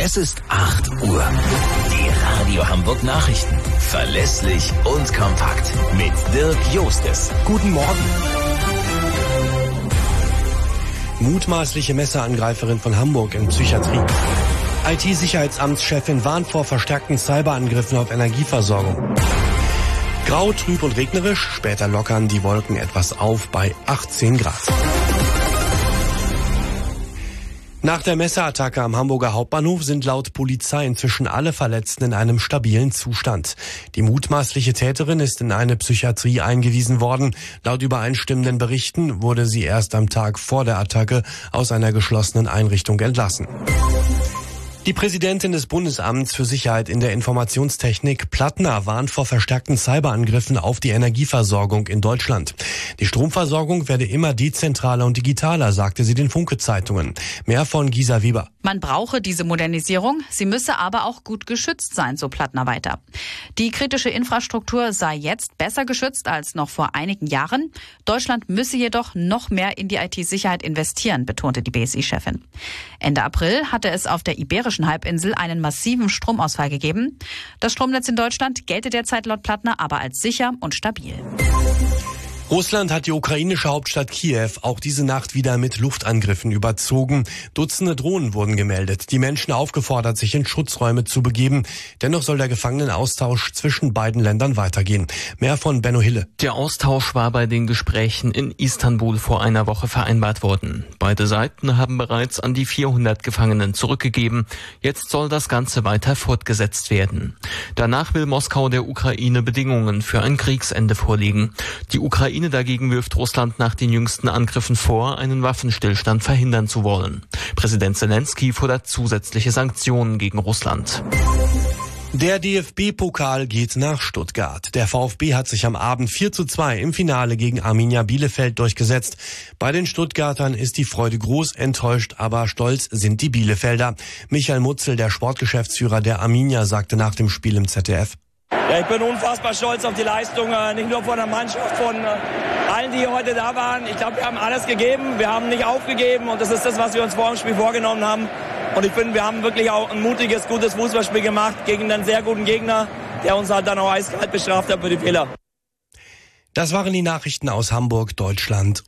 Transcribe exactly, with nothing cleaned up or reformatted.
Es ist acht Uhr. Die Radio Hamburg Nachrichten. Verlässlich und kompakt. Mit Dirk Jostes. Guten Morgen. Mutmaßliche Messerangreiferin von Hamburg in Psychiatrie. I T-Sicherheitsamtschefin warnt vor verstärkten Cyberangriffen auf Energieversorgung. Grau, trüb und regnerisch. Später lockern die Wolken etwas auf bei achtzehn Grad. Nach der Messerattacke am Hamburger Hauptbahnhof sind laut Polizei inzwischen alle Verletzten in einem stabilen Zustand. Die mutmaßliche Täterin ist in eine Psychiatrie eingewiesen worden. Laut übereinstimmenden Berichten wurde sie erst am Tag vor der Attacke aus einer geschlossenen Einrichtung entlassen. Die Präsidentin des Bundesamts für Sicherheit in der Informationstechnik, Plattner, warnt vor verstärkten Cyberangriffen auf die Energieversorgung in Deutschland. Die Stromversorgung werde immer dezentraler und digitaler, sagte sie den Funke-Zeitungen. Mehr von Gisa Weber. Man brauche diese Modernisierung, sie müsse aber auch gut geschützt sein, so Plattner weiter. Die kritische Infrastruktur sei jetzt besser geschützt als noch vor einigen Jahren. Deutschland müsse jedoch noch mehr in die I T-Sicherheit investieren, betonte die B S I-Chefin. Ende April hatte es auf der Iberischen Halbinsel einen massiven Stromausfall gegeben. Das Stromnetz in Deutschland gelte derzeit laut Plattner aber als sicher und stabil. Russland hat die ukrainische Hauptstadt Kiew auch diese Nacht wieder mit Luftangriffen überzogen. Dutzende Drohnen wurden gemeldet. Die Menschen aufgefordert, sich in Schutzräume zu begeben. Dennoch soll der Gefangenenaustausch zwischen beiden Ländern weitergehen. Mehr von Benno Hille. Der Austausch war bei den Gesprächen in Istanbul vor einer Woche vereinbart worden. Beide Seiten haben bereits an die vierhundert Gefangenen zurückgegeben. Jetzt soll das Ganze weiter fortgesetzt werden. Danach will Moskau der Ukraine Bedingungen für ein Kriegsende vorlegen. Die Ukraine Ukraine dagegen wirft Russland nach den jüngsten Angriffen vor, einen Waffenstillstand verhindern zu wollen. Präsident Zelensky fordert zusätzliche Sanktionen gegen Russland. Der D F B-Pokal geht nach Stuttgart. Der VfB hat sich am Abend vier zu zwei im Finale gegen Arminia Bielefeld durchgesetzt. Bei den Stuttgartern ist die Freude groß, enttäuscht, aber stolz sind die Bielefelder. Michael Mutzel, der Sportgeschäftsführer der Arminia, sagte nach dem Spiel im Z D F: Ja, ich bin unfassbar stolz auf die Leistung, nicht nur von der Mannschaft, von allen, die heute da waren. Ich glaube, wir haben alles gegeben, wir haben nicht aufgegeben und das ist das, was wir uns vor dem Spiel vorgenommen haben. Und ich finde, wir haben wirklich auch ein mutiges, gutes Fußballspiel gemacht gegen einen sehr guten Gegner, der uns halt dann auch eiskalt bestraft hat für die Fehler. Das waren die Nachrichten aus Hamburg, Deutschland